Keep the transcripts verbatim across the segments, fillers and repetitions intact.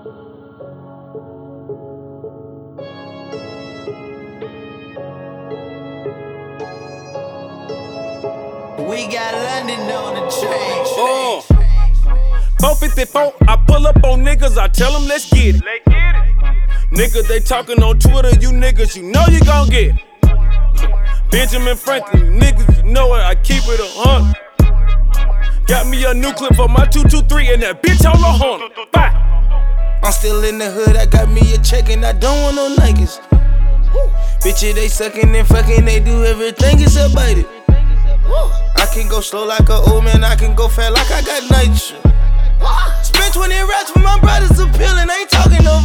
We got London on the train. Oh, four fifty-four, I pull up on niggas, I tell them let's get it. Let's get it. Niggas, they talking on Twitter, you niggas, you know you gon' get it. Benjamin Franklin, you niggas, you know it, I keep it a hundred. Got me a new clip for my two two three and that bitch all a hundred. Bye. I'm still in the hood, I got me a check and I don't want no niggas. Bitches, they suckin' and fuckin', they do everything except bite it. I can go slow like a old man, I can go fat like I got nitro. Spent twenty racks for my brothers appealing, ain't talking no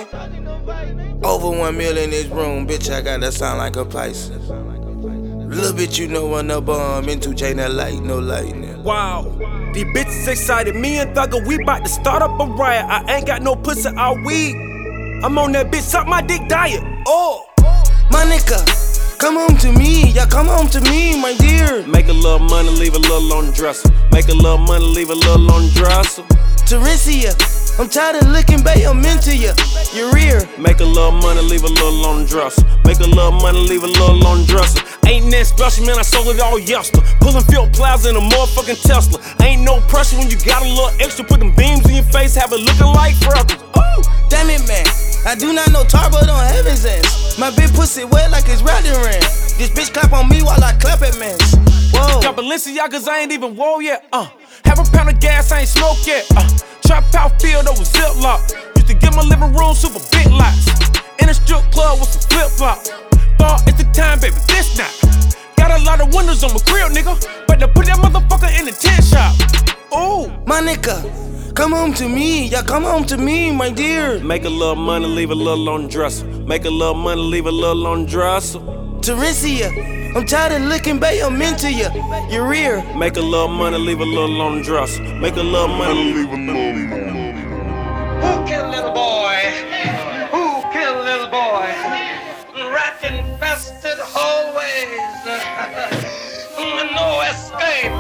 Viking. Over one mil in this room, bitch, I gotta sound like a Pisces. Little bit you know when the bomb into chain that light, no lightning. Wow, these bitches excited, me and Thugger, we bout to start up a riot. I ain't got no pussy all week, I'm on that bitch, suck my dick diet. Oh, my nigga, come home to me, yeah, come home to me, my dear. Make a little money, leave a little on the dresser. Make a little money, leave a little on the dresser. Teresia, I'm tired of looking, babe, I'm into ya, your rear. Make a little money, leave a little on the dresser. Make a little money, leave a little on the dresser. Ain't that special, man, I sold it all yesterday. Pullin' Field Plaza in a motherfucking Tesla. Ain't no pressure when you got a little extra. Put them beams in your face, have it looking like freckles. Oh, damn it, man, I do not know tar, but on heaven's ends. My big pussy wet like it's riding ran. This bitch clap on me while I clap at men. Whoa. Got Balenciagas, I ain't even whoa yet. Uh, have a pound of gas, I ain't smoke yet. Uh, trap out field over Ziploc. Used to get my living room super big lots. In a strip club with some flip flops. Ball, it's the time, baby, this not. Got a lot of windows on my grill, nigga. Better put that motherfucker in the tent shop. Ooh, my nigga, come home to me, yeah, come home to me, my dear. Make a little money, leave a little on the dresser. Make a little money, leave a little on the dresser. Teresia, I'm tired of looking, babe, I'm into ya, your rear. Make a little money, leave a little on the dresser. Make a little money, leave a little. Who killed little boy? Who killed little boy? Rat infested hallways. No escape.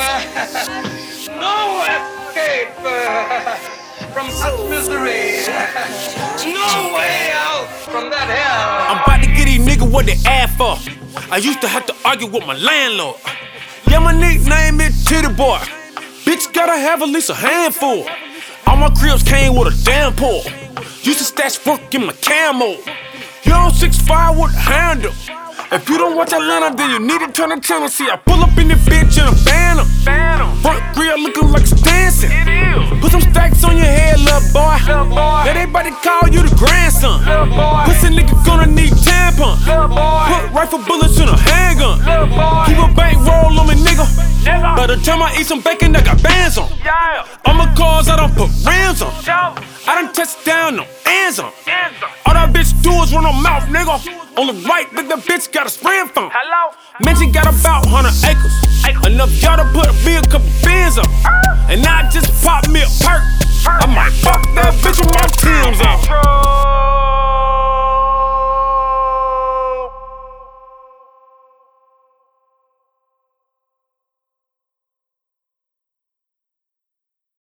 No escape from such misery. No way out from that hell. I'm about to get these niggas what they ask for. I used to have to argue with my landlord. Yeah, my nickname is Titty Boy. Bitch gotta have at least a handful. All my cribs came with a damn pull. Used to stash work in my camo. You on six five with a handle. If you don't watch Atlanta, then you need to turn the channel. See, I pull up in this bitch in a phantom. Front grill looking like it's dancing. Put some stacks on your head, little boy. Let everybody call you the grandson. Pussy nigga gonna need tampon. Put rifle bullets in a handgun. Keep a bankroll on me, nigga. By the time I eat some bacon, I got bands on. All my cars, I don't put rims on. I done touched down, no hands on. All that bitch do is run her mouth, nigga. On the right, but the bitch got a spraying phone. Mention got about one hundred acres. Enough y'all to put me a couple bins up. And I just pop me a perk. I might fuck that bitch with my